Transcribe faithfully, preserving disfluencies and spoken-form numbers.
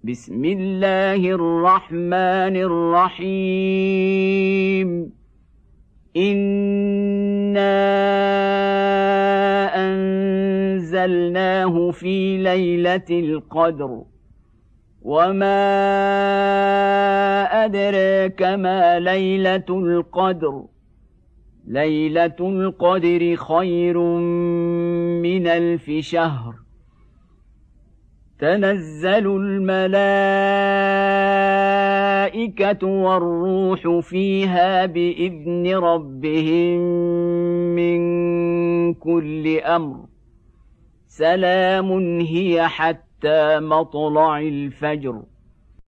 بسم الله الرحمن الرحيم إنا أنزلناه في ليلة القدر وما أدراك ما ليلة القدر ليلة القدر خير من ألف شهر تنزل الملائكة والروح فيها بإذن ربهم من كل أمر سلام هي حتى مطلع الفجر.